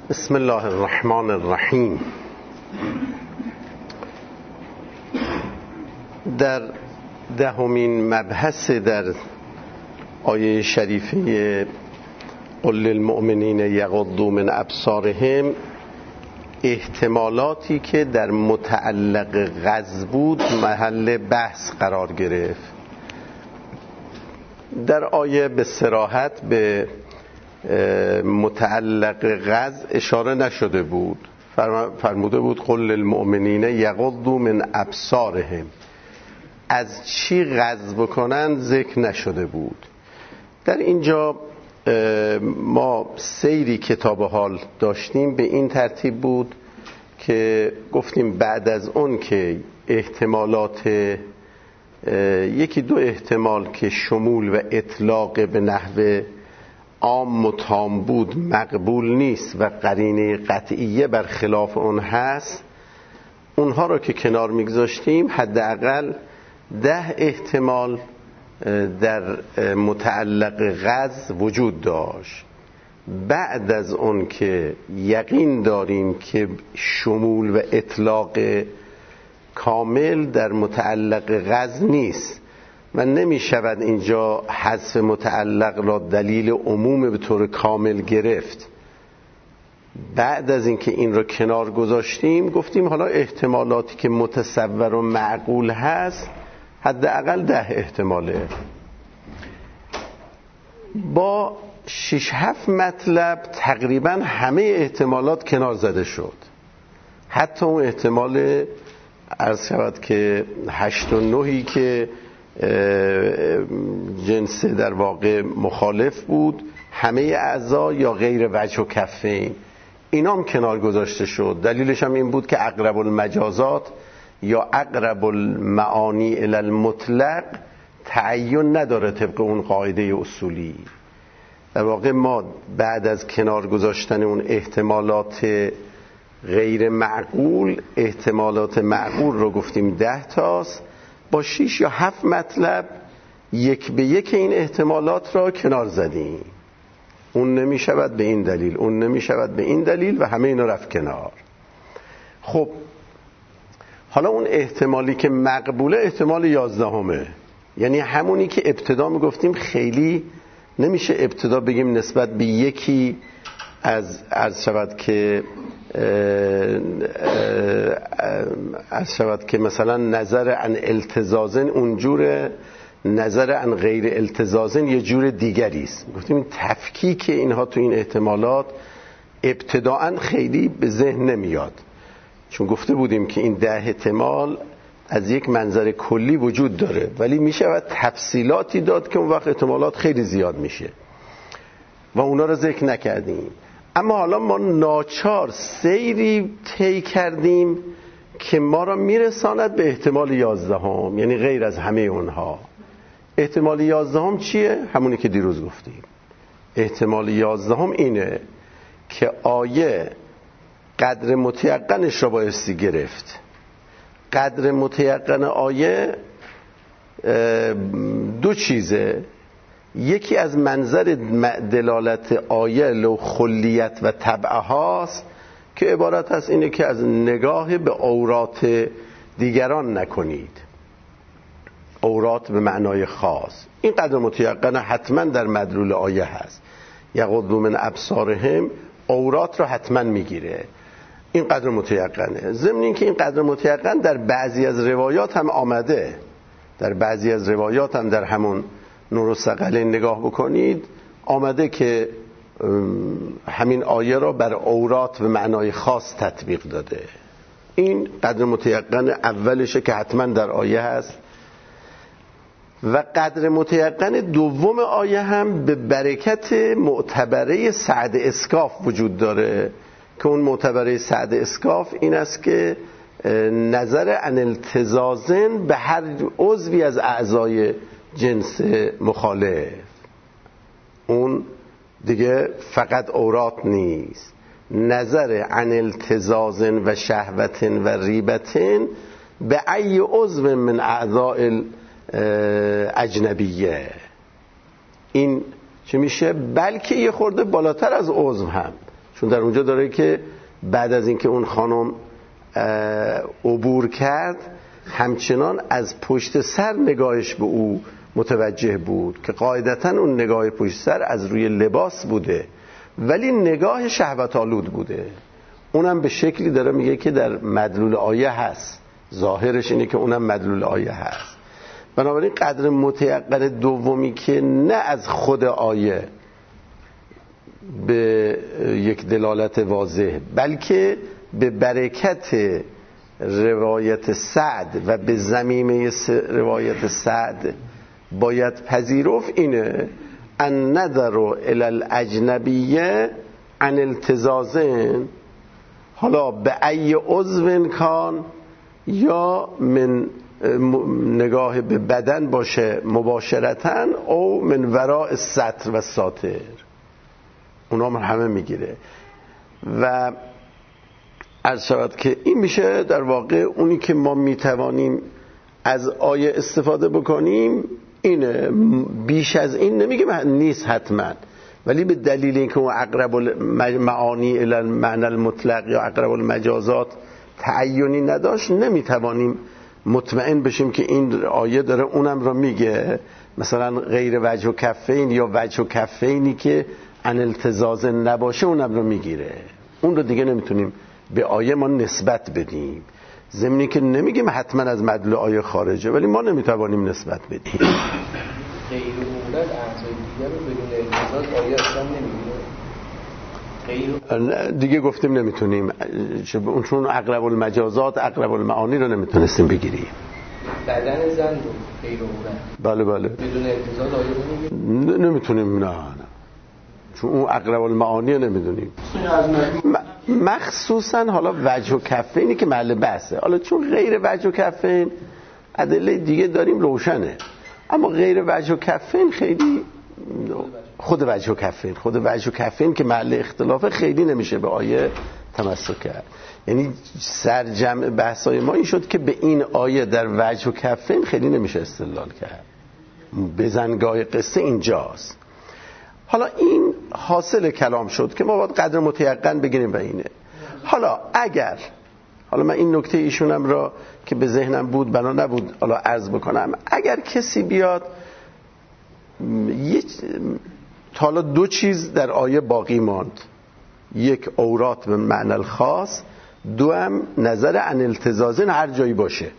بسم الله الرحمن الرحیم. در دهمین مبحث در آیه شریفه قل للمؤمنین یغضوا من ابصارهم، احتمالاتی که در متعلق غض بود محل بحث قرار گرفت. در آیه به صراحت به متعلق غض اشاره نشده بود، فرموده بود قل للمؤمنین یغضوا من ابصارهم، از چی غض بکنن ذکر نشده بود. در اینجا ما سیری کتاب حال داشتیم به این ترتیب بود که گفتیم بعد از اون که احتمالات یکی دو احتمال که شمول و اطلاق به نحو عام و تام بود مقبول نیست و قرینه قطعیه بر خلاف اون هست، اونها رو که کنار میگذاشتیم حداقل 10 احتمال در متعلق غض وجود داشت. بعد از اون که یقین داریم که شمول و اطلاق کامل در متعلق غض نیست و نمی شود اینجا حذف متعلق را دلیل عموم به طور کامل گرفت، بعد از اینکه این را کنار گذاشتیم گفتیم حالا احتمالاتی که متصور و معقول هست حداقل 10 احتماله. با 6-7 مطلب تقریبا همه احتمالات کنار زده شد، حتی اون احتمال عرض شود که 8 و 9 که جنس در واقع مخالف بود، همه اعضا یا غیر وجه و کفین، اینام کنار گذاشته شد. دلیلش هم این بود که اقرب المجازات یا اقرب المعانی الی المطلق تعین نداره طبق اون قاعده اصولی. در واقع ما بعد از کنار گذاشتن اون احتمالات غیر معقول، احتمالات معقول رو گفتیم 10 تاست، با 6 یا 7 مطلب یک به یک این احتمالات را کنار زدیم. اون نمی شود به این دلیل، اون نمی شود به این دلیل و همه اینا رفت کنار. خب حالا اون احتمالی که مقبوله احتمال 11، یعنی همونی که ابتدا می گفتیم خیلی نمیشه ابتدا بگیم نسبت به یکی از عرض شود که مثلا نظر عن التزازن اونجور، نظر عن غیر التزازن یه جور دیگری است. گفتیم تفکیک اینها تو این احتمالات ابتداعا خیلی به ذهن نمیاد، چون گفته بودیم که این 10 احتمال از یک منظر کلی وجود داره، ولی میشه تفصیلاتی داد که اون وقت احتمالات خیلی زیاد میشه و اونا رو ذکر نکردیم. اما حالا ما ناچار سیری طی کردیم که ما را میرساند به احتمال 11، یعنی غیر از همه اونها. احتمال 11 چیه؟ همونی که دیروز گفتیم. احتمال 11 اینه که آیه قدر متیقنش را بایستی گرفت. قدر متیقن آیه 2 چیزه، یکی از منظر دلالت آیه لو خلیت و طبعه هاست که عبارت هست اینه که از نگاه به عورات دیگران نکنید، عورات به معنای خاص. این قدر متیقن حتما در مدلول آیه هست، یغضوا من ابصارهم عورات رو حتما میگیره، این قدر متیقنه. ضمن این که این قدر متیقن در بعضی از روایات هم آمده، در بعضی از روایات هم در همون نور الثقلین نگاه بکنید آمده که همین آیه را بر عورات به معنای خاص تطبیق داده. این قدر متیقن اولشه که حتما در آیه هست. و قدر متیقن دوم آیه هم به برکت معتبره سعد اسکاف وجود داره که اون معتبره سعد اسکاف این است که نظر عن التزازن به هر عضوی از اعضای جنس مخالف، اون دیگه فقط عورات نیست، نظر عن التزازن و شهوتن و ریبتن به ای عضو من اعضاء اجنبیه. این چه میشه؟ بلکه یه خورده بالاتر از عضو هم، چون در اونجا داره که بعد از اینکه اون خانم عبور کرد همچنان از پشت سر نگاهش به او متوجه بود که قاعدتاً اون نگاه پشت سر از روی لباس بوده ولی نگاه شهوت آلود بوده. اونم به شکلی داره میگه که در مدلول آیه هست، ظاهرش اینه که اونم مدلول آیه هست. بنابراین قدر متیقن دومی که نه از خود آیه به یک دلالت واضح بلکه به برکت روایت سعد و به ضمیمه روایت سعد باید پذیرفت اینه ان نظر الی الاجنبیه عن التزازن، حالا به ای عضو کان، یا من نگاه به بدن باشه مباشرتاً او من وراء الستر و ساتر، اونا من همه میگیره. و عرض شود که این میشه در واقع اونی که ما میتوانیم از آیه استفاده بکنیم اینه. بیش از این نمیگه نیست حتما، ولی به دلیل اینکه اون اقرب المعانی الی المعنى المطلق یا اقرب المجازات تعینی نداشت نمیتوانیم مطمئن بشیم که این آیه داره اونم رو میگه. مثلا غیر وجه و کفین یا وجه و کفینی که ان التزاز نباشه اونم رو میگیره، اون رو دیگه نمیتونیم به آیه ما نسبت بدیم. ضمنی که نمیگیم حتما از مدلول آیه خارجه ولی ما نمیتوانیم نسبت بدیم. غیر مولد اعضای دیگر رو بدون التزاز آیه اصلا نمیگیره دیگه گفتیم نمیتونیم، چون اقرب المجازات اقرب المعانی رو نمیتونستیم بگیریم. بدن زن رو غیر مولد بله بدون التزاز آیه نمیگیره نمیتونیم، نه چون اون اقرب المعانی رو نمیدونیم. مخصوصا حالا وجه و کفینی که محل بحثه. حالا چون غیر وجه و کفین ادله دیگه داریم روشنه، اما غیر وجه و کفین خیلی خود وجه و کفین که محل اختلافه خیلی نمیشه به آیه تمسک کرد. یعنی سرجمع بحثای ما این شد که به این آیه در وجه و کفین خیلی نمیشه استدلال کرد. بزنگاه قصه اینجاست. حالا این حاصل کلام شد که ما باید قدر متیقن بگیریم و اینه. حالا اگر من این نکته ایشونم را که به ذهنم بود بنا نبود حالا عرض بکنم، اگر کسی بیاد حالا دو چیز در آیه باقی ماند، یک عورات به معنی الخاص، دو هم نظر عن التزازن هر جایی باشه.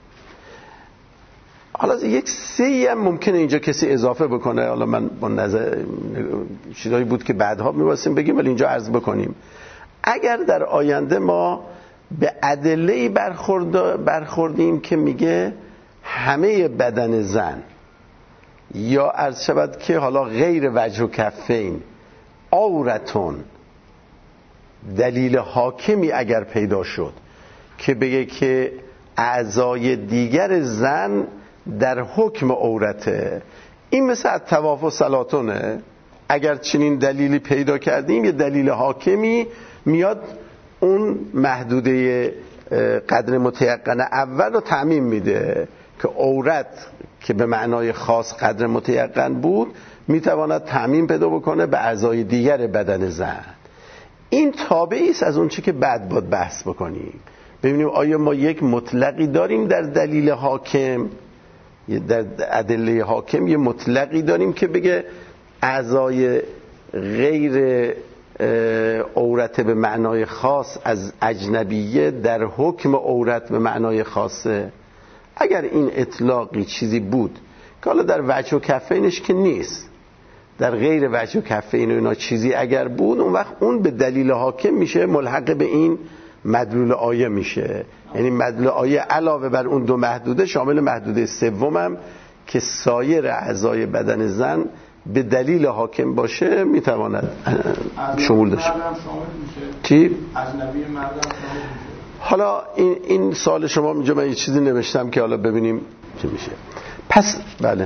حالا یک سه‌ای هم ممکنه اینجا کسی اضافه بکنه، حالا من با نظر چیزایی بود که بعدها می‌واسیم بگیم ولی اینجا عرض بکنیم. اگر در آینده ما به ادله‌ای برخوردیم که میگه همه بدن زن یا عرض شود که حالا غیر وجه و کفین عورتون، دلیل حاکمی اگر پیدا شد که بگه که اعضای دیگر زن در حکم عورته، این مثل طواف و صلاتونه. اگر چنین دلیلی پیدا کردیم یه دلیل حاکمی میاد اون محدوده قدر متیقن اول رو تعمیم میده که عورت که به معنای خاص قدر متیقن بود میتواند تعمیم پیدا بکنه به اعضای دیگر بدن زن. این تابعی است از اون چی که بعد باید بحث بکنیم، ببینیم آیا ما یک مطلقی داریم در دلیل حاکم، در ادله حاکم یه مطلقی داریم که بگه اعضای غیر عورت به معنای خاص از اجنبیه در حکم عورت به معنای خاصه. اگر این اطلاقی چیزی بود که حالا در وجه و کفینش که نیست، در غیر وجه و کفین و اینا چیزی اگر بود، اون وقت اون به دلیل حاکم میشه ملحق به این مدلول آیه میشه. یعنی مدلول آیه علاوه بر اون دو محدوده شامل محدوده سومم که سایر اعضای بدن زن به دلیل حاکم باشه میتواند شمول داشته. چی؟ اجنبی مردم شامل میشه. حالا این سوال شما اینجا من یه چیزی نوشتم که حالا ببینیم چی میشه. پس بله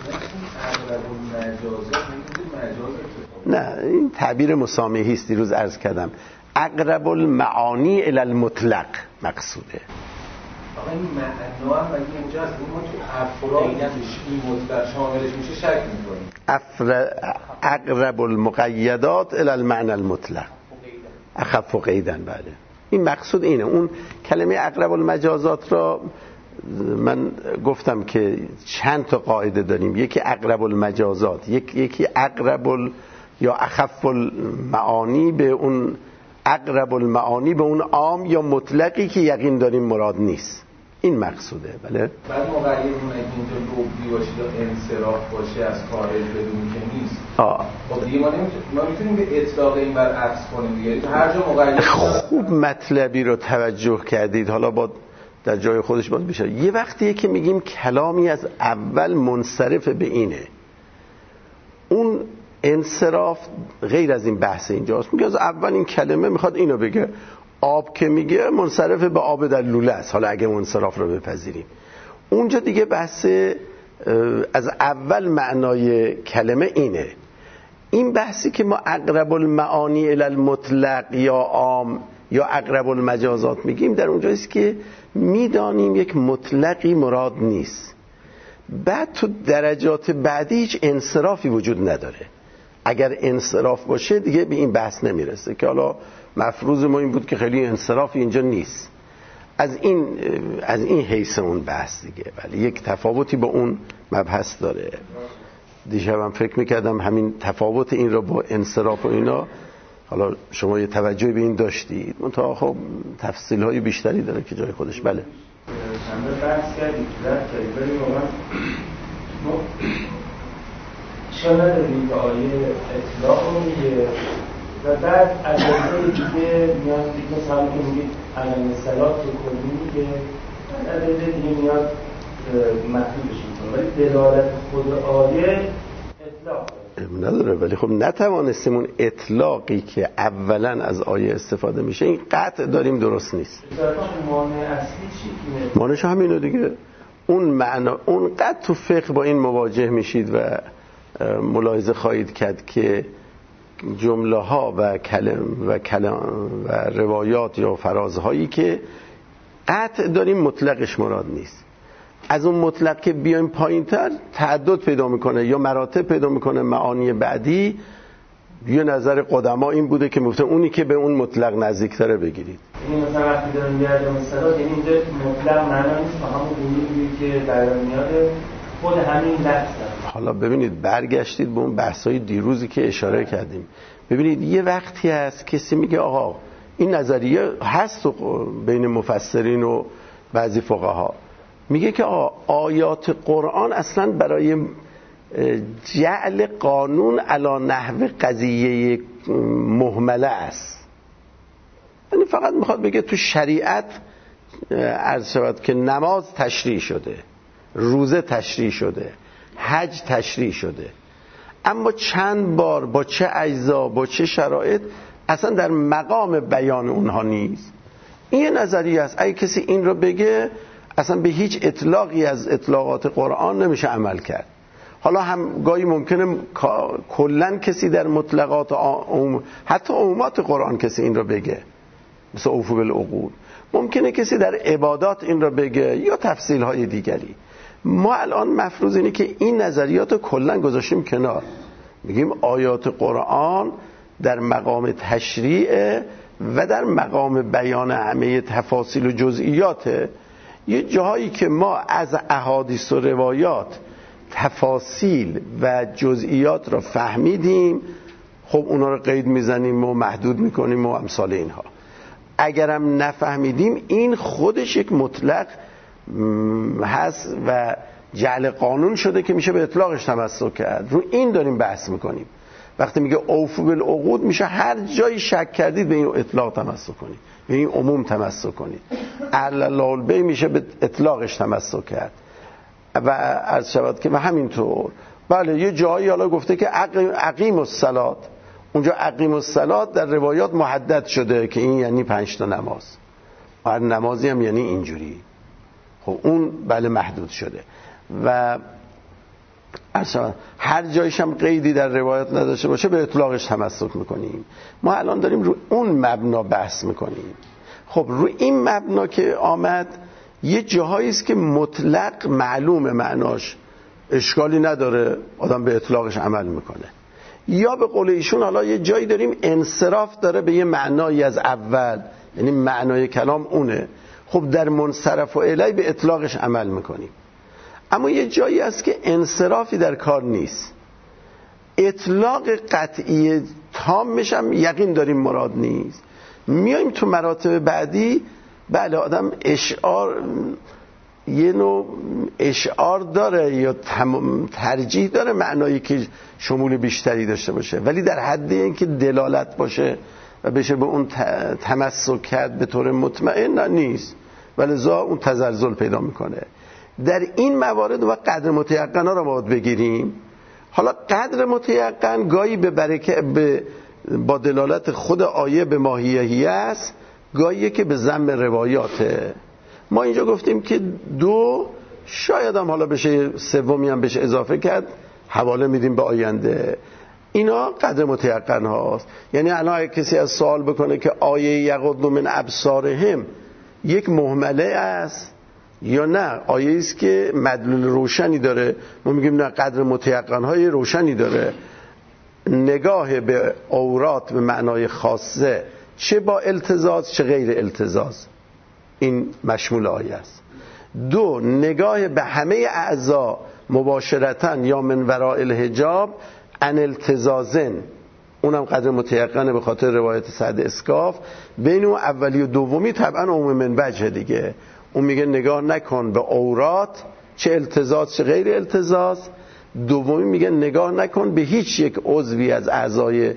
نه، این تعبیر مسامحی است، دیروز عرض کردم اقرب المعانی الی المطلق مقصوده. آقا این معنا هم اینجا هست، ما تو افراد این مطلق شاملش میشه شک میکنیم. اقرب المقیدات الی المعنى المطلق. اخف و قیدن. بله این مقصود اینه. اون کلمه اقرب المجازات را من گفتم که چند تا قاعده داریم، یکی اقرب المجازات، یکی اقرب یا اخف المعانی به اون اقرب المعانی به اون عام یا مطلقی که یقین داریم مراد نیست. این مقصوده. بله بعد مقید اون اینجا لوبی باشه یا انصراف باشه از خارج بدون که نیست. خب دیگه ما میتونیم به اطلاق این بر عکس کنیم دیگه. تو هر جا مقید خوب مطلبی رو توجه کردید. حالا با در جای خودش باز بشه. یه وقتیه که میگیم کلامی از اول منصرف به اینه، اون انصراف غیر از این بحث اینجاست. میگه از اول این کلمه میخواد اینو بگه. آب که میگه منصرف به آب در لوله است، حالا اگه منصراف رو بپذیریم. اونجا دیگه بحث از اول معنای کلمه اینه. این بحثی که ما اقرب المعانی الی المطلق یا عام یا اقرب المجازات میگیم، در اونجاییست که میدانیم یک مطلقی مراد نیست. بعد تو درجات بعدی هیچ انصرافی وجود نداره. اگر انصراف باشه دیگه به این بحث نمیرسه که حالا مفروض ما این بود که خیلی انصرافی اینجا نیست. از این حیث اون بحث دیگه. ولی یک تفاوتی با اون مبحث داره. دیشبم فکر میکردم همین تفاوت این را با انصراف و اینا، حالا شما یه توجهی به این داشتید، منتها خب تفصیل‌های بیشتری داره که جای خودش. بله چند بحث کردید ولی واقعا ما شاید نداریم که آیه اطلاق رو میگه و بعد از ادله دیگه میاد مثلا که میگید علم صلات رو کلی میگه، بعد از ادله دیگه میاد محدودش میکنه، ولی دلالت خود آیه اطلاق نداره. ولی خب نتوانستیم اون اطلاقی که اولا از آیه استفاده میشه، این قطع داریم درست نیست. مانع اصلی چی؟ مانعش همینه دیگه. اون معنا، اون قطع تو فقه با این مواجه میشید و ملاحظه خواهید کرد که جمله ها و کلم و روایات یا فرازهایی که قطع داریم مطلقش مراد نیست. از اون مطلق که بیایم پایین تر تعدد پیدا میکنه یا مراتب پیدا میکنه. معانی بعدی یه نظر قدما این بوده که مفته اونی که به اون مطلق نزدیکتره بگیرید. یعنی مثلا وقتی دارم میاد مثلا یعنی اینجا مطلق معنا نیست، همون گروهی که در میاد خود همین لفظ. حالا ببینید برگشتید به اون بحثای دیروزی که اشاره کردیم. ببینید یه وقتی هست کسی میگه آقا این نظریه هست بین مفسرین و بعضی فقها، میگه که آیات قرآن اصلا برای جعل قانون علی نحو قضیه مهمله است. یعنی فقط میخواد بگه تو شریعت عرض شود که نماز تشریع شده، روزه تشریع شده، حج تشریع شده، اما چند بار با چه اجزا با چه شرایط اصلا در مقام بیان اونها نیست. این یه نظریه است. اگه کسی این رو بگه اصلا به هیچ اطلاقی از اطلاقات قرآن نمیشه عمل کرد. حالا هم گاهی ممکنه کلن کسی در مطلقات حتی عمومات قرآن کسی این رو بگه، مثل اوفوا بالعقود. ممکنه کسی در عبادات این رو بگه یا تفصیل های دیگری. ما الان مفروض اینه که این نظریات رو کلن گذاشتیم کنار، میگیم آیات قرآن در مقام تشریع و در مقام بیان همه تفاصیل و جزئیاته. یه جاهایی که ما از احادیث و روایات تفاصیل و جزئیات را فهمیدیم، خب اونا رو قید میزنیم و محدود میکنیم و امثال اینها. اگرم نفهمیدیم این خودش یک مطلق هست و جعل قانون شده که میشه به اطلاقش تمسک کرد. رو این داریم بحث میکنیم. وقتی میگه اوفوا بالعقود میشه هر جایی شک کردید به این اطلاق تمسک کنید، به این عموم تمسک کنید. اهل البیع میشه به اطلاقش تمسک کرد و عرض شود که همینطور. بله یه جایی حالا گفته که اقیم الصلات، اونجا اقیم الصلات در روایات محدد شده که این یعنی 5 تا نماز، هر نمازی هم یعنی اینجوری. خب اون بله محدود شده و هر جایش هم قیدی در روایت نداشته باشه به اطلاقش تمسک میکنیم. ما الان داریم رو اون مبنا بحث میکنیم. خب رو این مبنا که آمد یه جاهایی است که مطلق معلوم معناش، اشکالی نداره، آدم به اطلاقش عمل میکنه. یا به قول ایشون حالا یه جایی داریم انصراف داره به یه معنایی از اول، یعنی معنای کلام اونه، خب در منصرف و الی به اطلاقش عمل میکنیم. اما یه جایی هست که انصرافی در کار نیست، اطلاق قطعی تامش هم یقین داریم مراد نیست. میایم تو مراتب بعدی، بله آدم اشعار یه نوع اشعار داره یا ترجیح داره معنایی که شمول بیشتری داشته باشه، ولی در حد اینکه دلالت باشه و بشه به اون تمسک کرد به طور مطمئن نه نیست، ولذا اون تزلزل پیدا میکنه. در این موارد و قدر متیقن ها رو باید بگیریم. حالا قدر متیقن گاهی با دلالت خود آیه به ماهیهی است، گاهی که به ضمن روایاته. ما اینجا گفتیم که 2 شاید هم حالا بشه 3 هم بشه اضافه کرد، حواله میدیم به آینده. اینا قدر متیقن هاست. یعنی الان کسی از سوال بکنه که آیه یغض من ابصارهم یک مهمله است یا نه آیه است که مدلول روشنی داره، ما میگیم نه، قدر متیقن های روشنی داره. نگاه به عورات به معنای خاصه، چه با التزاز چه غیر التزاز، این مشمول آیه است. 2 نگاه به همه اعضا مباشرتاً یا من وراء الحجاب ان التزازن، اونم قدر متیقنه به خاطر روایت سعد اسکاف. بین اون اولی و دومی طبعا عموم من وجه دیگه، اون میگه نگاه نکن به عورات چه التزاز چه غیر التزاز. دومی میگه نگاه نکن به هیچ یک عضوی از اعضای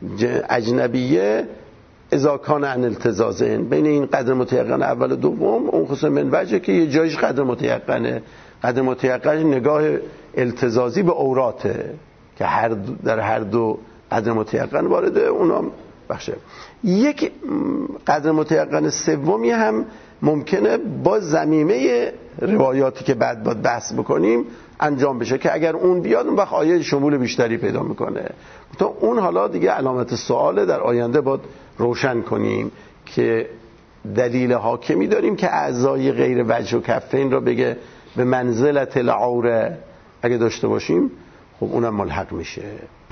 اجنبیه اذا کان عن التزازن. بین این قدر متیقن اول و دوم اون خصوصا من وجه که یه جایش قدر متیقنه، قدر متیقن نگاه التزازی به عوراته که در هر دو قدر متیقن وارده، اونم بخشه. یک قدر متیقن سومی هم ممکنه با ضمیمه روایاتی که بعد باید بحث بکنیم انجام بشه که اگر اون بیاد اون وقت آیه شمول بیشتری پیدا میکنه. تو اون حالا دیگه علامت سواله، در آینده باید روشن کنیم که دلیل حاکمی داریم که اعضای غیر وجه و کفین را بگه به منزلت العوره، اگه داشته باشیم خب اونم ملحق میشه.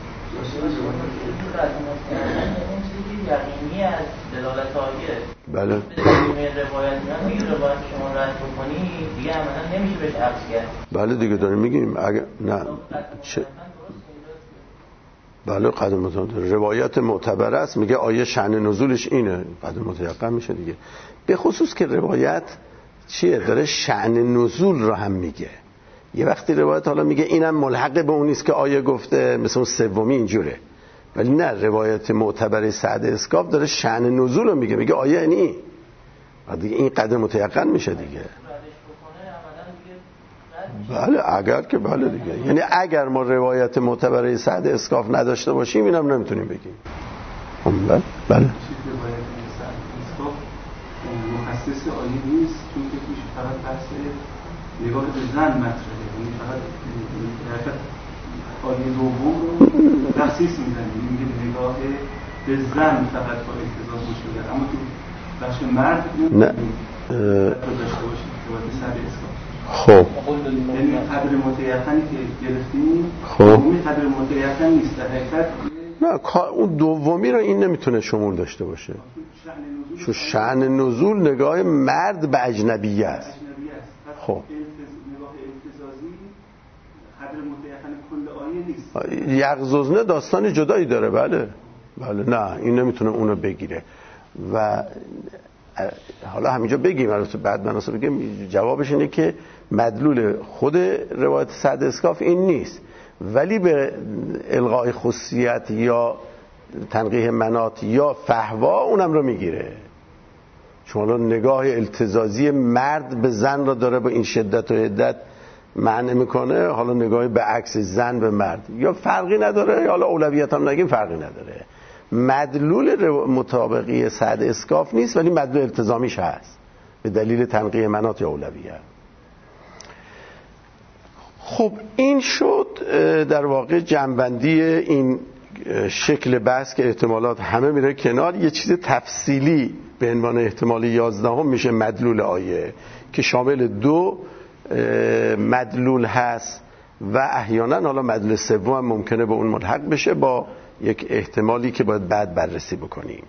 یقینی از دلالت آیه. بله. روایت شما رد بکنی دیگه عملا نمیشه بهش عکس کرد. بله دیگه داریم میگیم اگه نه چه بله قدر متیقن روایت معتبر است، میگه آیه شأن نزولش اینه، قدر متیقن میشه دیگه. به خصوص که روایت چیه داره شأن نزول رو هم میگه. یه وقتی روایت حالا میگه اینم ملحق به اون نیست که آیه گفته، مثلا سومی اینجوره، ولی نه، روایت معتبر سعد اسکاف داره شأن نزول رو میگه آیه اینی دیگه، این قدر متیقن میشه دیگه. بله اگر که بله دیگه، یعنی اگر ما روایت معتبر سعد اسکاف نداشته باشیم اینم نمیتونیم بگیم. بله بله مخصص آیه نیست، چون که توش فقط بحث نگاه به زن مطرحه، یعنی فقط حرکت آیه دوم رو تخصیص میزنه، میگه نگاه به زن فقط با التزاز مشکل، اما تو بخش مرد نه داشته باشیم روایت سعد اسکاف. خب یعنی قدر متیقنی که گرفتیم خب اون قدر متیقن نیست، در حقیقت نه اون دومی رو این نمیتونه شمول داشته باشه، چون شأن نزول نگاه مرد به اجنبیه است. خب نگاه التزازی قدر متیقن کل آیه نیست. یغزوزنه داستان جدایی داره. بله بله نه این نمیتونه اونو بگیره. و حالا همینجا بگیم البته بعد مناسب بگیم جوابش اینه که مدلول خود روایت سعد اسکاف این نیست، ولی به الغای خصوصیت یا تنقیح منات یا فحوا اونم رو میگیره، چون نگاه التزازی مرد به زن رو داره با این شدت و حدت معنی میکنه، حالا نگاهی به عکس زن به مرد یا فرقی نداره، حالا اولویت هم نگیم فرقی نداره. مدلول مطابقی سعد اسکاف نیست ولی مدلول التزامیش هست به دلیل تنقیح منات یا اولویت. خب این شد در واقع جنبندی این شکل بحث که احتمالات همه میره کنار. یه چیز تفصیلی به عنوان احتمال 11 میشه مدلول آیه که شامل 2 مدلول هست، و احیانا حالا مدلول سوم هم ممکنه به اون ملحق بشه با یک احتمالی که باید بعد بررسی بکنیم.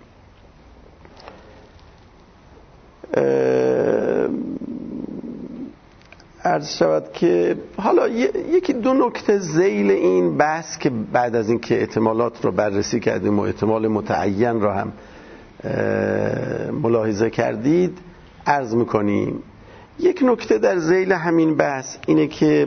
عرض شود که حالا یکی دو نکته ذیل این بحث که بعد از این که احتمالات رو بررسی کردیم و احتمال متعین رو هم ملاحظه کردید عرض میکنیم. یک نکته در ذیل همین بحث اینه که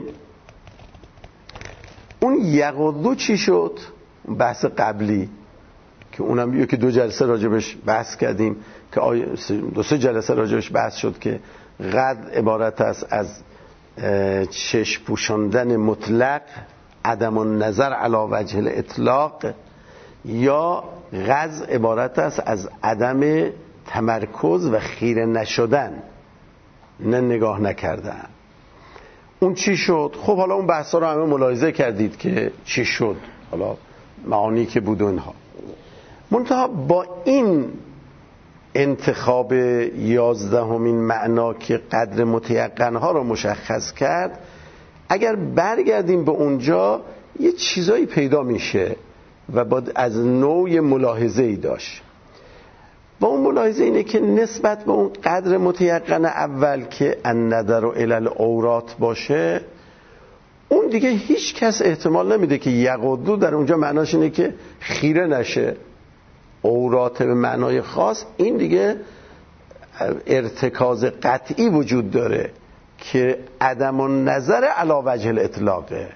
اون یقضو چی شد؟ بحث قبلی که اونم یکی 2 جلسه راجبش بحث کردیم که 2-3 جلسه راجبش بحث شد که قد عبارت است از چشم پوشاندن مطلق، عدم النظر علی وجه الاطلاق، یا غض عبارت است از عدم تمرکز و خیره نشدن، نه نگاه نکردن. اون چی شد؟ خب حالا اون بحثا رو همه ملاحظه کردید که چی شد، حالا معانی که بود و اینها. منتها با این انتخاب 11مین معنا که قدر متیقن ها رو مشخص کرد، اگر برگردیم به اونجا یه چیزایی پیدا میشه و باید از نوع ملاحظه ای داشت. و اون ملاحظه اینه که نسبت به اون قدر متیقن اول که النظر الی العورات باشه، اون دیگه هیچ کس احتمال نمیده که یقضو در اونجا معناش اینه که خیره نشه. عورات به معنای خاص، این دیگه ارتکاز قطعی وجود داره که عدم النظر علی وجه الاطلاقه.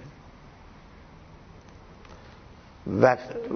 و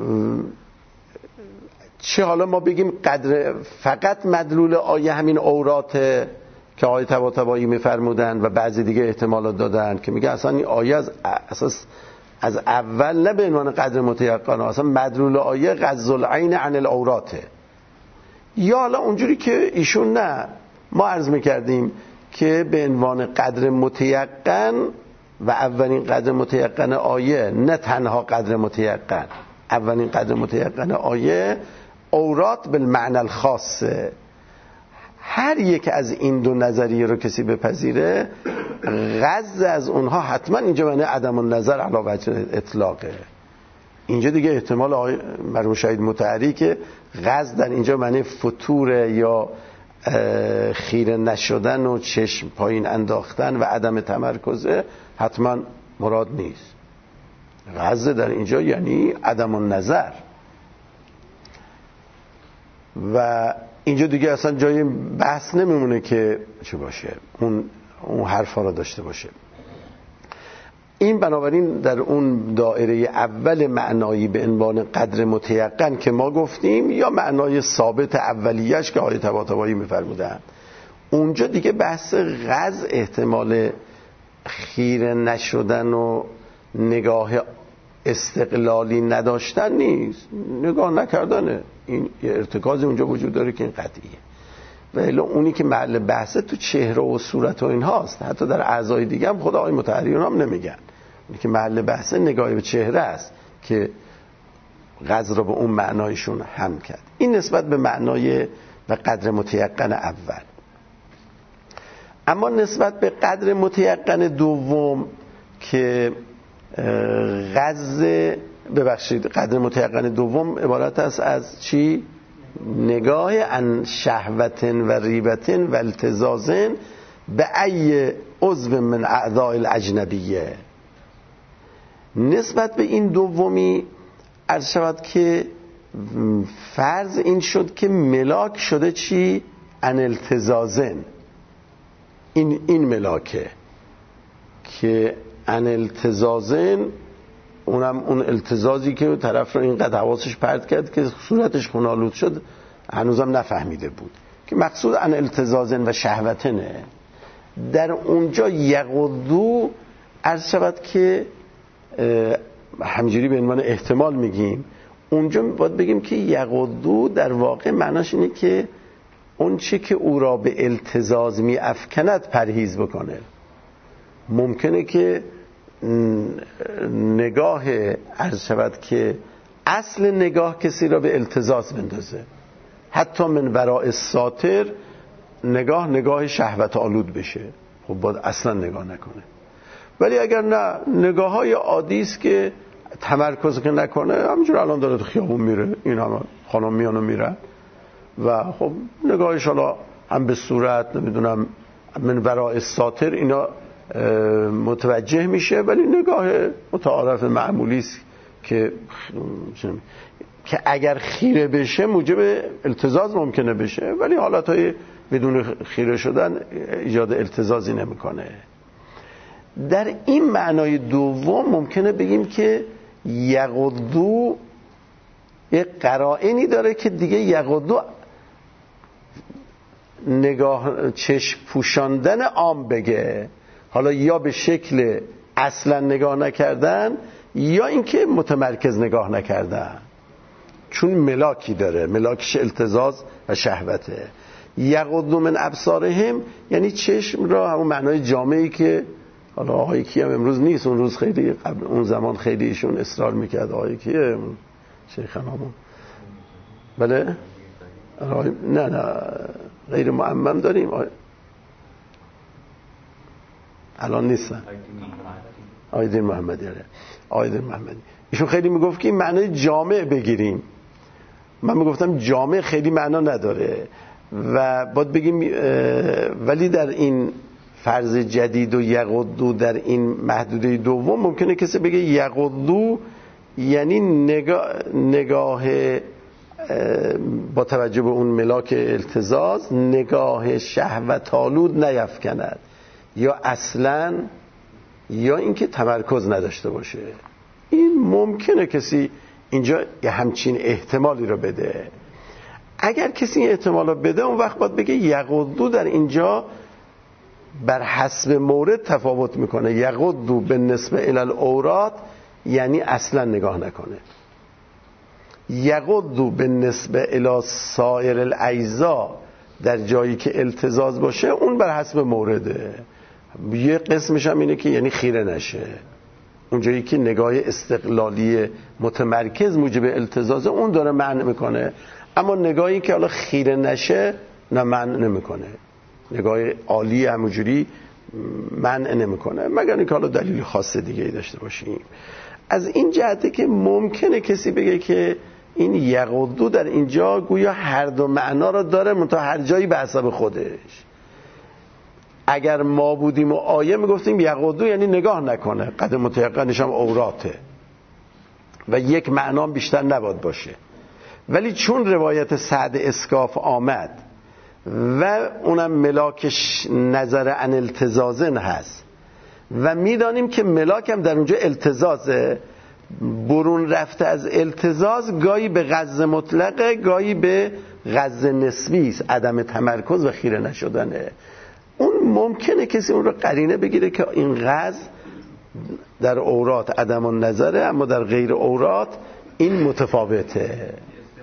چه حالا ما بگیم قدر فقط مدلول آیه همین عوراته که آیه طباطبایی میفرمودن و بعضی دیگه احتمالات دادن که میگه اصلا این آیه از اول نه به عنوان قدر متیقن، اصلا مدلول آیه غض العین عن العوراته. یا حالا اونجوری که ایشون نه، ما عرض میکردیم که به عنوان قدر متیقن و اولین قدر متیقن آیه، نه تنها قدر متیقن، اولین قدر متیقن آیه عورات بالمعنی الخاصه. هر یک از این دو نظریه رو کسی بپذیره، غض از اونها حتما اینجا معنی عدم النظر علی وجه اطلاقه. اینجا دیگه احتمال مرحوم شهید مطهری که غض در اینجا معنی فتور یا خیره نشدن و چشم پایین انداختن و عدم تمرکزه حتما مراد نیست. غض در اینجا یعنی عدم النظر. و اینجا دیگه اصلا جای بحث نمیمونه که چه باشه، اون حرفا رو داشته باشه. این بنابراین در اون دایره اول معنایی به عنوان قدر متیقن که ما گفتیم، یا معنای ثابت اولیش که آیه طباطبایی میفرمودن، اونجا دیگه بحث غض احتمال خیره نشدن و نگاه استقلالی نداشتن نیست، نگاه نکردنه. این یه ارتکاز اونجا وجود داره که این قطعیه. ولی اونی که محل بحثه تو چهره و صورت و این هاست، حتی در اعضای دیگه هم خدا آقای مطهری هم نمیگن. اونی که محل بحثه نگاه به چهره است که غض رو به اون معنایشون هم کرد. این نسبت به معنای و قدر متیقن اول. اما نسبت به قدر متیقن دوم که قدر متیقن دوم عبارت است از چی؟ نگاه عن شهوت و ریبت و التزاز به ای عضو من اعضاء الاجنبیه. نسبت به این دومی عرض شود که فرض این شد که ملاک شده چی؟ عن التزازن. این ملاکه که عن التزازن، اونم اون التزازی که طرف رو اینقدر حواسش پرت کرد که صورتش خونالود شد، هنوزم نفهمیده بود که مقصود عن التزازن و شهوتنه. در اونجا یقضو عرض شود که همجوری به عنوان احتمال میگیم، اونجا باید بگیم که یقضو در واقع معناش اینه که اون چی که او را به التزاز می افکند پرهیز بکنه. ممکنه که نگاه عرض شود که اصل نگاه کسی را به التزاز بندازه، حتی من وراء الساتر نگاه شهوت آلود بشه، خب باید اصلا نگاه نکنه. ولی اگر نه، نگاه های عادی است که تمرکز که نکنه، همینجور الان داره تو خیابون میره، این همه خانم میان و میرن و خب نگاهش حالا هم به صورت نمیدونم من وراء الساتر اینا متوجه میشه، ولی نگاه متعارف معمولی است که اگر خیره بشه موجب التزاز ممکنه بشه، ولی حالتهای بدون خیره شدن ایجاد التزازی نمیکنه. در این معنای دوم ممکنه بگیم که یغضو یک قرائنی داره که دیگه یغضو نگاه چشم پوشاندن عام بگه، حالا یا به شکل اصلا نگاه نکردن یا اینکه متمرکز نگاه نکردن، چون ملاکی داره، ملاکش التزاز و شهوته. یغضوا من ابصارهم یعنی چشم را همون معنای جامعی که حالا آقای کی هم امروز نیست، اون روز خیلی قبل اون زمان خیلی ایشون اصرار میکرد. آقای کیه؟ شیخانامون. بله؟ نه غیر معمم داریم الان نیستن. آیدین محمدی. آیدین محمدی ایشون خیلی میگفت که این معنای جامع بگیریم. من میگفتم جامع خیلی معنا نداره و باید بگیم، ولی در این فرض جدید و یغضوا در این محدوده دوم ممکنه کسی بگه یغضوا یعنی نگاه با توجه به اون ملاک التزاز نگاه شهوت آلود نیفکند، یا اصلا یا اینکه تمرکز نداشته باشه. این ممکنه کسی اینجا یه همچین احتمالی رو بده. اگر کسی این احتمال رو بده اون وقت باید بگه یغضوا در اینجا بر حسب مورد تفاوت میکنه. یغضوا بالنسبه الی العورات یعنی اصلا نگاه نکنه. یغضوا بالنسبه الی سایر الاجزاء در جایی که التزاز باشه اون بر حسب مورده. یه قسمش هم اینه که یعنی خیره نشه، اون جایی که نگاه استقلالی متمرکز موجب التزازه اون داره منع میکنه، اما نگاهی که حالا خیره نشه نه منع نمیکنه، نگاه عالی همونجوری منع نمیکنه، مگر اینکه حالا دلیل خاص دیگه ای داشته باشیم. از این جهته که ممکنه کسی بگه که این یغضوا در اینجا گویا هر دو معنا را داره، منتها هر جایی به حسب خودش. اگر ما بودیم و آیه میگفتیم یغضوا یعنی نگاه نکنه، قد متیقنش هم عوراته و یک معنا بیشتر نباید باشه، ولی چون روایت سعد اسکاف آمد و اونم ملاکش نظر عن التزازن هست و میدانیم که ملاک هم در اونجا التزازه، برون رفته از التزاز گاهی به غض مطلقه گاهی به غض نسبی است، عدم تمرکز و خیره نشدنه. اون ممکنه کسی اون رو قرینه بگیره که این غض در عورات عدم النظره، اما در غیر عورات این متفاوته.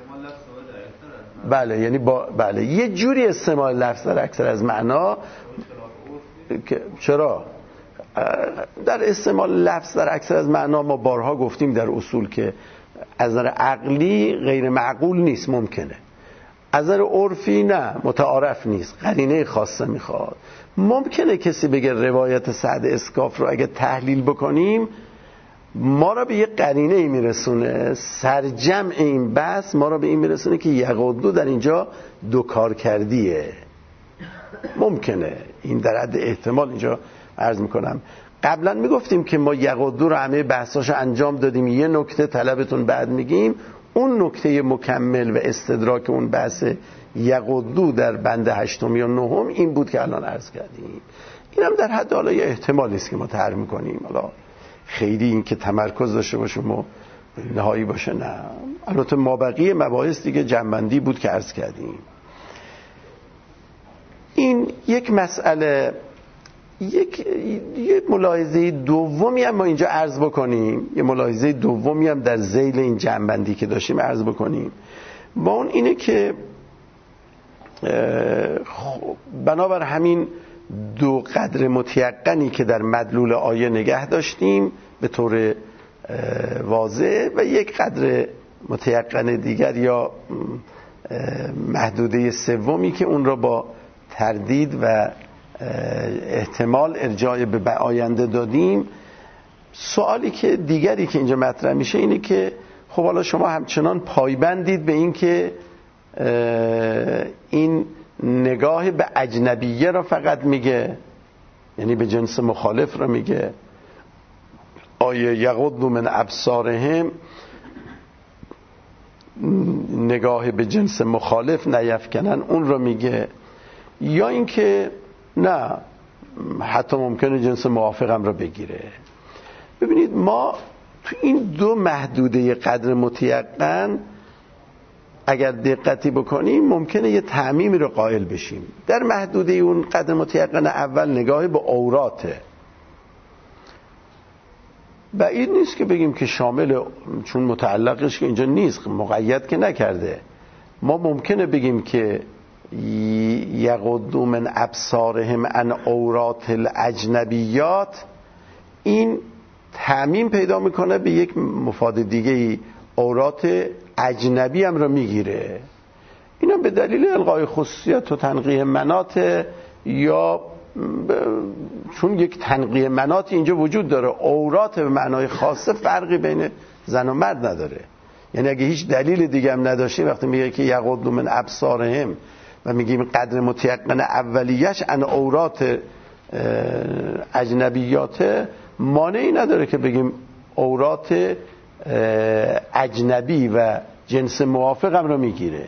بله یعنی بله یه جوری استعمال لفظ در اکثر از معنا که چرا در استعمال لفظ در اکثر از معنا ما بارها گفتیم در اصول که از نظر عقلی غیر معقول نیست، ممکنه از نظر عرفی نه متعارف نیست، قرینه خاصه میخواد. ممکنه کسی بگه روایت سعد اسکاف رو اگه تحلیل بکنیم ما را به یه قرینه ای میرسونه، سرجمع این بحث ما را به این میرسونه که یغضوا در اینجا دو کار کردیه. ممکنه این در حد احتمال اینجا عرض میکنم. قبلا میگفتیم که ما یغضوا رو همه بحثاشو انجام دادیم، یه نکته طلبتون بعد میگیم، اون نکته مکمل و استدراک اون بحث یغضوا در بند 8 یا 9 این بود که الان عرض کردیم. اینم در حد حالا یه احتمالی است که ما طرح میکنیم، حالا خیلی این که تمرکز داشته باشه و نهایی باشه نه. البته مابقی مباحث دیگه جنبندی بود که عرض کردیم. این یک مسئله. یک ملاحظه دومی هم ما اینجا عرض بکنیم، یه ملاحظه دومی هم در ذیل این جنبندی که داشتیم عرض بکنیم، با اون اینه که بنابر همین دو قدر متیقنی که در مدلول آیه نگه داشتیم به طور واضح و یک قدر متیقن دیگر یا محدوده سومی که اون را با تردید و احتمال ارجاع به آینده دادیم. سوالی که دیگری که اینجا مطرح میشه اینه که خب حالا شما همچنان پایبندید به این که این نگاه به اجنبیه را فقط میگه، یعنی به جنس مخالف را میگه. آیه یغضوا من ابصارهم نگاه به جنس مخالف نیفکنن اون را میگه، یا اینکه نه حتی ممکنه جنس موافقم را بگیره. ببینید ما تو این دو محدوده قدر متیقن اگر دقتی بکنیم ممکنه یه تعمیمی رو قائل بشیم. در محدوده اون قدر متیقن اول نگاه به عوراته، بعید نیست که بگیم که شامل، چون متعلقش که اینجا نیست مقید که نکرده، ما ممکنه بگیم که یغضوا من ابصارهم عن عورات الاجنبیات، این تعمیم پیدا میکنه به یک مفاد دیگه، عورات اجنبی هم رو میگیره. اینا به دلیل الغای خصوصیت و تنقیح مناط، یا چون یک تنقیح مناط اینجا وجود داره. عورات به معنای خاصه فرقی بین زن و مرد نداره، یعنی اگه هیچ دلیل دیگه هم نداشتیم وقتی میگه که یغضوا من ابصارهم و میگیم قدر متیقن اولیش ان عورات اجنبیات، مانعی نداره که بگیم عورات اجنبی و جنس موافق هم رو میگیره.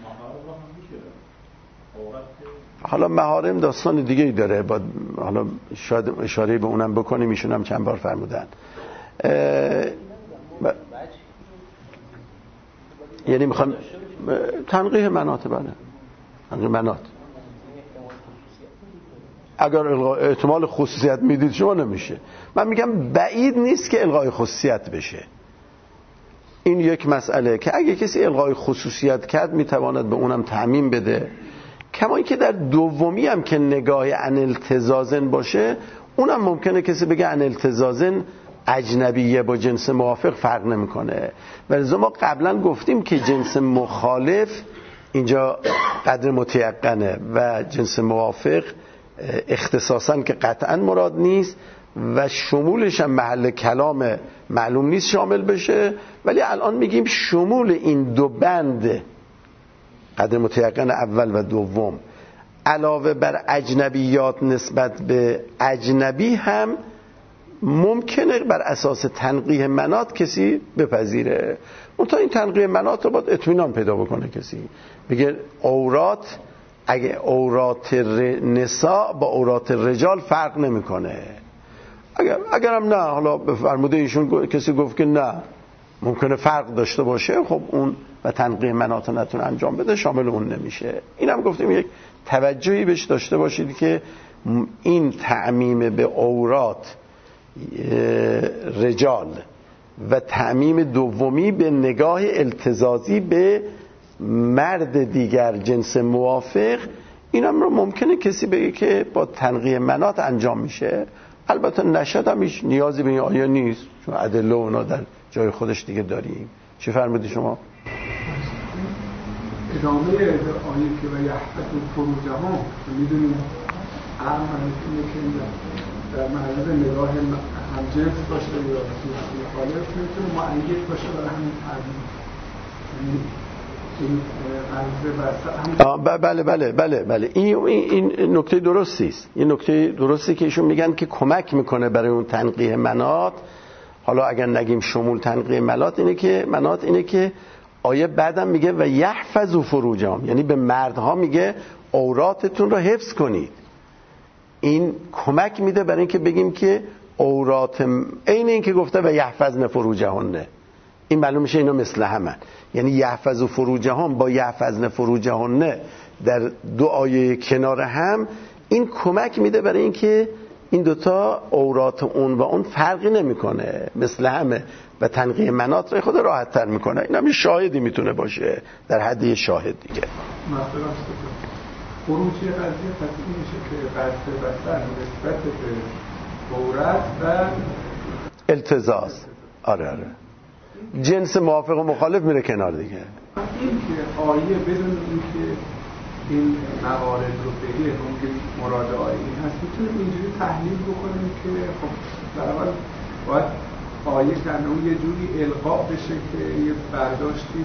حالا محارم داستان دیگه ای داره، حالا شاید اشاره به اونم بکنیم، ایشون هم چند بار فرمودن. یعنی میخوان تنقیح مناط، بله تنقیح مناط. اگر احتمال خصوصیت میدید شما نمیشه. من میگم بعید نیست که الغای خصوصیت بشه. این یک مسئله که اگه کسی الغای خصوصیت کرد میتواند به اونم تعمیم بده. کما اینکه در دومی هم که نگاه عن التزازن باشه، اونم ممکنه کسی بگه عن التزازن اجنبیه با جنس موافق فرق نمیکنه. ولی ما قبلا گفتیم که جنس مخالف اینجا قدر متیقنه و جنس موافق اختصاصا که قطعا مراد نیست و شمولش هم محل کلام معلوم نیست شامل بشه. ولی الان میگیم شمول این دو بند قدر متیقن اول و دوم علاوه بر اجنبیات نسبت به اجنبی هم ممکنه بر اساس تنقیح مناط کسی بپذیره. منتها این تنقیح مناط رو باید اطمینان پیدا بکنه کسی. بگه عورات، اگه عورات نساء با عورات رجال فرق نمیکنه. اگرم نه، حالا به فرموده ایشون کسی گفت که نه ممکنه فرق داشته باشه، خب اون و تنقیح مناط نتونه انجام بده، شامل اون نمیشه. اینم گفتیم یک توجهی بهش داشته باشید که این تعمیم به عورات رجال و تعمیم دومی به نگاه التزازی به مرد دیگر جنس موافق، اینم رو ممکنه کسی بگه که با تنقیح مناط انجام میشه. البته نشد هم هیچ نیازی به این آیه نیست، چون ادله اونا در جای خودش دیگه داریم. چی فرمودی شما؟ ادامه آیه که و یحفظوا فروجهم، میدونیم اینه که در معرض نگاه همجنس باشه یا مخالف میتونه مؤید باشه برای همین تعبیر. بله این نکته درستی است. این نکته درستی که ایشون میگن که کمک میکنه برای اون تنقیح مناط. حالا اگر نگیم شمول تنقیح مناط اینه که آیه بعدم میگه و یحفظوا فروجهم، یعنی به مردها میگه عوراتتون رو حفظ کنید. این کمک میده برای اینکه بگیم که عورات عین این که گفته و یحفظن فروجهن، این معلوم میشه اینا مثل همن. یعنی یحفظوا فروجهم با یحفظن فروجهن در دو آیه کنار هم، این کمک میده برای اینکه این دوتا عورات اون و اون فرقی نمیکنه، مثل همه و تنقیح مناط رو خود راحت تر میکنه. این هم شاهدی میتونه باشه در حد شاهد دیگه. خروجی قضیه پس این میشه که قصد بسر نسبت به عورت و التزاز. آره جنس موافق و مخالف میره کنار دیگه. این که آیه بدون اینکه این موارد رو بگه، اون که مراد آیه این هست، میتونیم اینجوری تحلیل بکنیم که خب در اول باید آیه کنه اون یه جوری القا بشه که یه برداشتی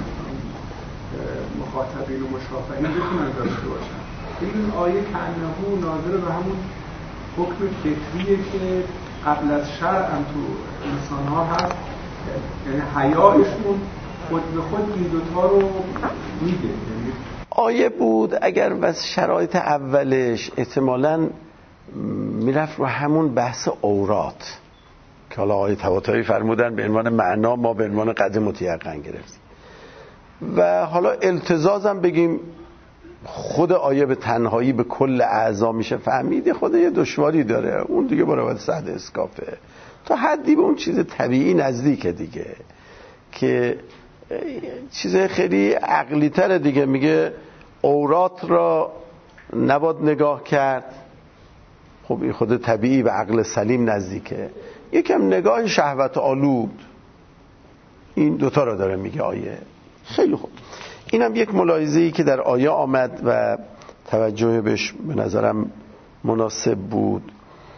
مخاطبین و مشافهین بتونن داشته باشن. این آیه کنه ناظر به همون حکم فطریه که قبل از شرع هم تو انسان ها هست، یعنی حیایشون خود به خود این دوتا رو میده. آیه بود اگر بس شرایط اولش احتمالاً میرفت رو همون بحث عورات که حالا آیه طباطبایی فرمودن به عنوان معنا، ما به عنوان قدر متیقن گرفتیم، و حالا التزازم بگیم خود آیه به تنهایی به کل اعضا میشه فهمید، خود یه دشواری داره، اون دیگه برای صد اسکافه، تا حدی به اون چیز طبیعی نزدیکه دیگه، که چیز خیلی عقلی تره دیگه. میگه عورات را نباید نگاه کرد، خب این خود طبیعی و عقل سلیم نزدیکه. یکم نگاه شهوت آلود، این دوتا را داره میگه آیه. خیلی خوب، اینم یک ملاحظه‌ای که در آیه آمد و توجه بهش به نظرم مناسب بود.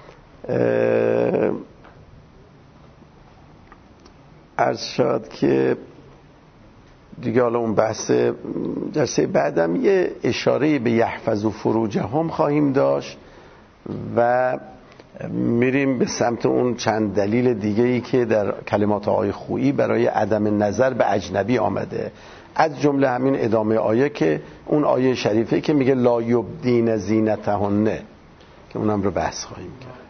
عرض شد که دیگه حالا اون بحث جلسه بعدم یه اشاره به یحفظوا فروجهم خواهیم داشت و میریم به سمت اون چند دلیل دیگه‌ای که در کلمات آیه خویی برای عدم نظر به اجنبی آمده، از جمله همین ادامه آیه که اون آیه شریفه که میگه لا یبدین زینتهن، که اونم رو بحث خواهیم کرد.